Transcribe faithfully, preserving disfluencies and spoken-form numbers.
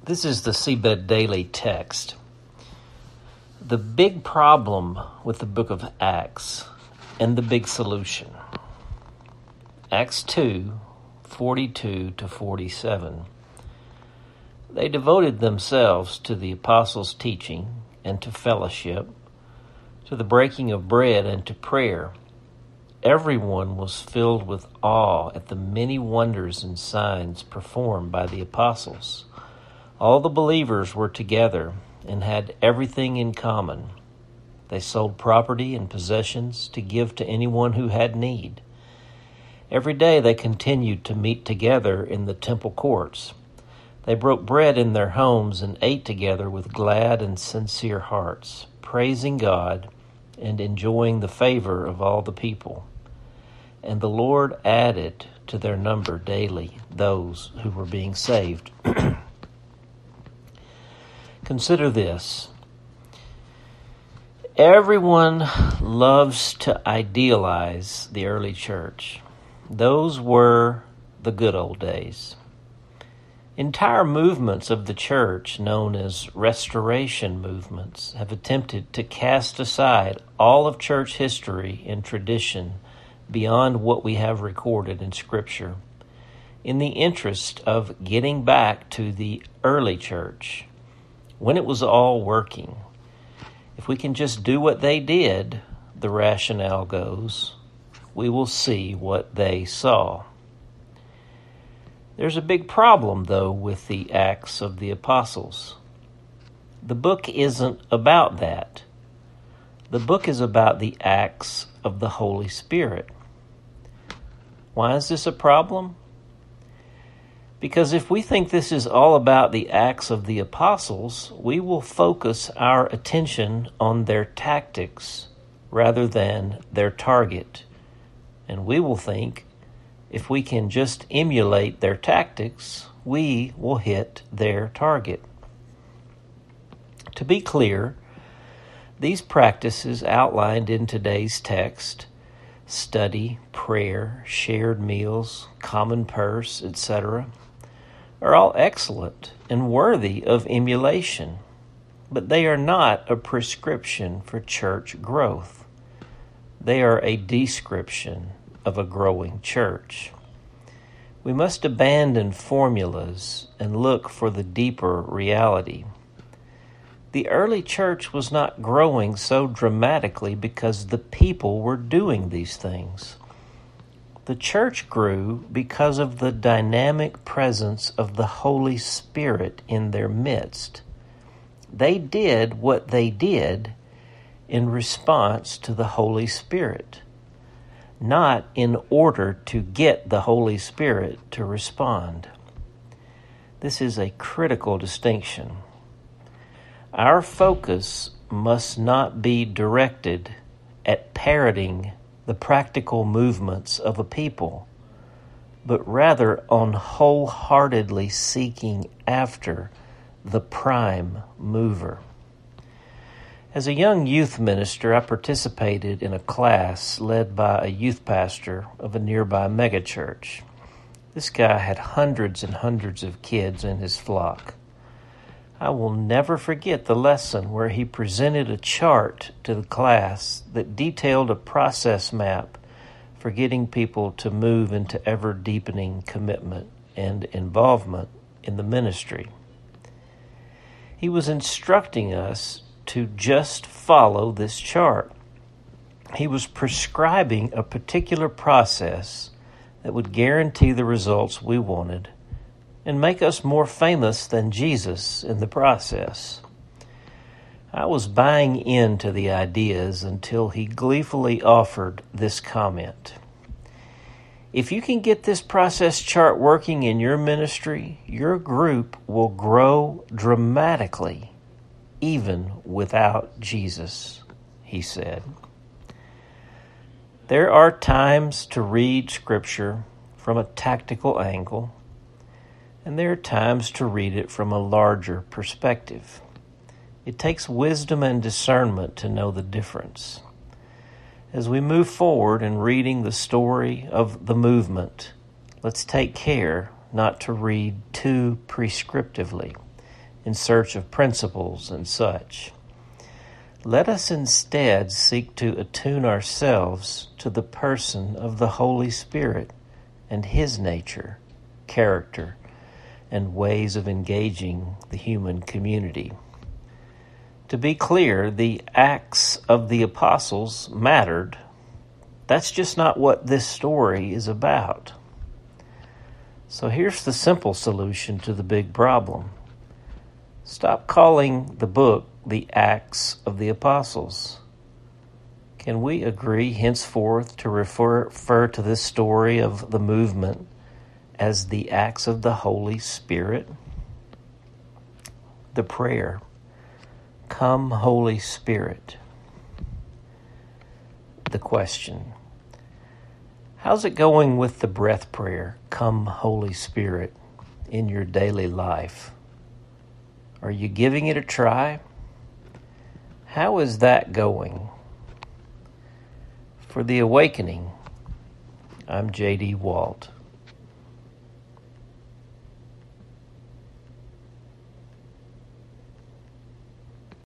This is the Seabed Daily text. The big problem with the book of Acts and the big solution. Acts two, forty-two to forty-seven. They devoted themselves to the apostles' teaching and to fellowship, to the breaking of bread and to prayer. Everyone was filled with awe at the many wonders and signs performed by the apostles. All the believers were together and had everything in common. They sold property and possessions to give to anyone who had need. Every day they continued to meet together in the temple courts. They broke bread in their homes and ate together with glad and sincere hearts, praising God and enjoying the favor of all the people. And the Lord added to their number daily those who were being saved. Consider this. Everyone loves to idealize the early church. Those were the good old days. Entire movements of the church, known as restoration movements, have attempted to cast aside all of church history and tradition beyond what we have recorded in Scripture, in the interest of getting back to the early church, when it was all working. If we can just do what they did, the rationale goes, we will see what they saw. There's a big problem, though, with the Acts of the Apostles. The book isn't about that. The book is about the acts of the Holy Spirit. Why is this a problem? Because if we think this is all about the acts of the apostles, we will focus our attention on their tactics rather than their target. And we will think, if we can just emulate their tactics, we will hit their target. To be clear, these practices outlined in today's text, study, prayer, shared meals, common purse, et cetera, are all excellent and worthy of emulation, but they are not a prescription for church growth. They are a description of a growing church. We must abandon formulas and look for the deeper reality. The early church was not growing so dramatically because the people were doing these things. The church grew because of the dynamic presence of the Holy Spirit in their midst. They did what they did in response to the Holy Spirit, not in order to get the Holy Spirit to respond. This is a critical distinction. Our focus must not be directed at parroting the practical movements of a people, but rather on wholeheartedly seeking after the prime mover. As a young youth minister, I participated in a class led by a youth pastor of a nearby megachurch. This guy had hundreds and hundreds of kids in his flock. I will never forget the lesson where he presented a chart to the class that detailed a process map for getting people to move into ever-deepening commitment and involvement in the ministry. He was instructing us to just follow this chart. He was prescribing a particular process that would guarantee the results we wanted and make us more famous than Jesus in the process. I was buying into the ideas until he gleefully offered this comment. If you can get this process chart working in your ministry, your group will grow dramatically, even without Jesus, he said. There are times to read Scripture from a tactical angle, and there are times to read it from a larger perspective. It takes wisdom and discernment to know the difference. As we move forward in reading the story of the movement, let's take care not to read too prescriptively. in search of principles and such. Let us instead seek to attune ourselves to the person of the Holy Spirit and His nature, character, and ways of engaging the human community. To be clear, the Acts of the Apostles mattered. That's just not what this story is about. So here's the simple solution to the big problem. Stop calling the book the Acts of the Apostles. Can we agree henceforth to refer, refer to this story of the movement as the Acts of the Holy Spirit? The prayer, "Come, Holy Spirit." The question, how's it going with the breath prayer, "Come, Holy Spirit," in your daily life? Are you giving it a try? How is that going? For The Awakening, I'm J D Walt.